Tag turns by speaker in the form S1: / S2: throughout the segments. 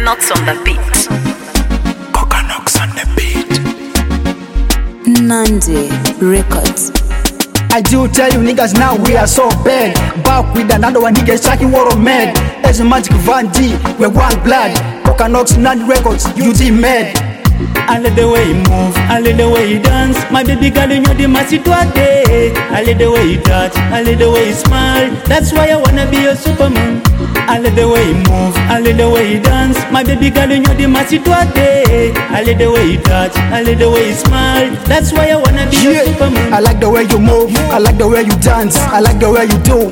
S1: Coconuts on the beat.
S2: Coconuts on the beat.
S3: Nandi Records.
S4: I do tell you niggas now we are so bad. Back with another one niggas tracking world mad. As a magic Van D, we're one blood. Coconuts, Nandi Records, you the mad.
S5: I like the way you move, I like the way you dance. My baby girl, you know the masituate. I like the way you touch, I like the way you smile. That's why I wanna be your superman. I like the way you move, I like the way you dance. My baby girl, you know the masituate. I like the way you touch, I like the way you smile. That's why I wanna be your superman.
S4: I like the way you move, I like the way you dance, I like the way you do.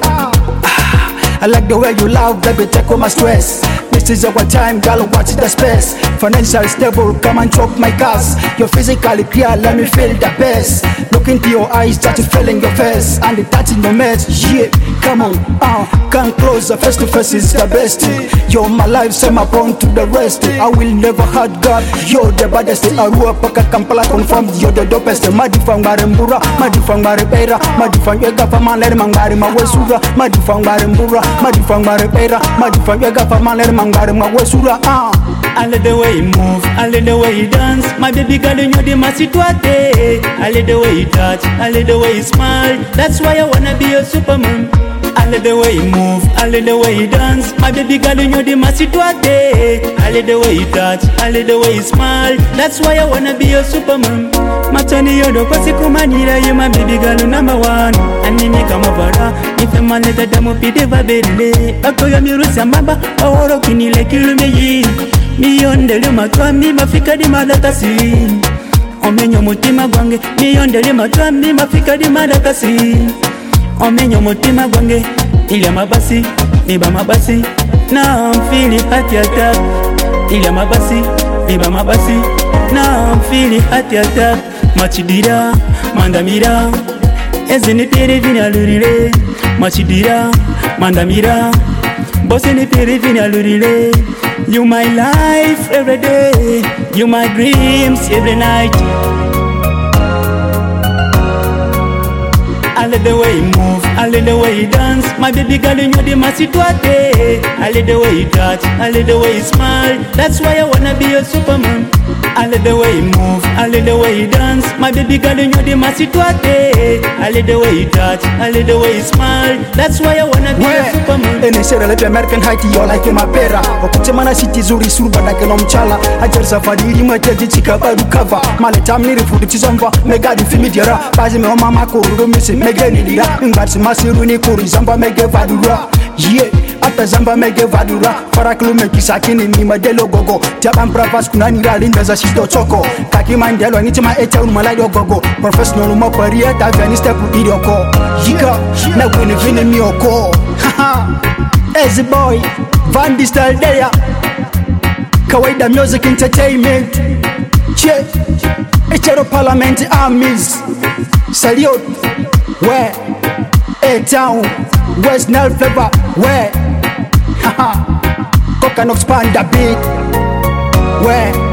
S4: I like the way you love, baby, take all my stress. This is our time, girl, watch the space. Financial stable, come and choke my gas. You're physically clear, let me feel the best. Look into your eyes, start to feel in your face. And the touching your meds, yeah, come on, come closer, face to face is the best. You're my life, so my prone to the rest. I will never hurt God, you're the baddest. Arua paka Kampala confirmed, you're the dopest. Madifang Marimbura, Madifang Maripera, Madifang Yagafaman, Mangari Mawesura, Madifang Marimbura, Madifang Maripera, Madifang Yagafaman, Mangari Mawesura.
S5: I like the way you move, I like the way you dance. My baby girl, you know the masituate. I like the way you touch, I like the way you smile. That's why I wanna be your superman. I like the way you move, I like the way you dance. My baby girl, you know the masituate. I like the way you touch, I like the way you smile. That's why I wanna be your superman. Matani yodo kwa siku manira, you my baby girl number one. Anime kama vara, ife maneta damo pide vabele. Ako ya mirusa mamba, aworo kinile kilumeyi. Miyondele matwami mafika di madakasi. Omenyo mutima gwange, miyondele matwami mafika di madakasi. Omenyo mutima gwange, ilya mabasi, niba mabasi. Now I'm feeling hot attack. Ilya mabasi, niba mabasi. Now I'm feeling hot attack. Machidira, mandamira. Ezini pere vina lurire. Machidira, mandamira. Bossini pere vina lurire. You my life every day. You my dreams every night. I like the way you move, I like the way you dance. My baby girl, you know the masituate. I like the way you touch, I like the way you smile. That's why I wanna be your superman. I like the way you move, I like the way you dance. My baby girl, you know the masituate. I like the way you touch, I like the way you smile. That's why I wanna be your superman.
S4: Enesera lepe American Haiti, you like my pera. Okutemana city zuri suruba dake no mchala. Ajar safari lima teji chika badu cover. Male tamniri fudu chizomba, megadi fimi diara. Bazi me mama kururu misi megeni dira. Ngbatsi masiru ni kuri zamba mege vadura. Yeah, ata zamba mege vadura. Faraklu meki sakini ni madelo gogo. Tiabam pravas kunani ralinda za shito choko. Kaki mandelo nitima echa unmalaido gogo. Professional umapari eta veni step idioko. Yika, na wini vini mioko. Haha, Easy boy, Van D style there. Kawaida music entertainment. Che, Echero Parliament armies. Salute, where? A-Town, West Nile flavor, where? Haha, Coconuts Panda beat, where?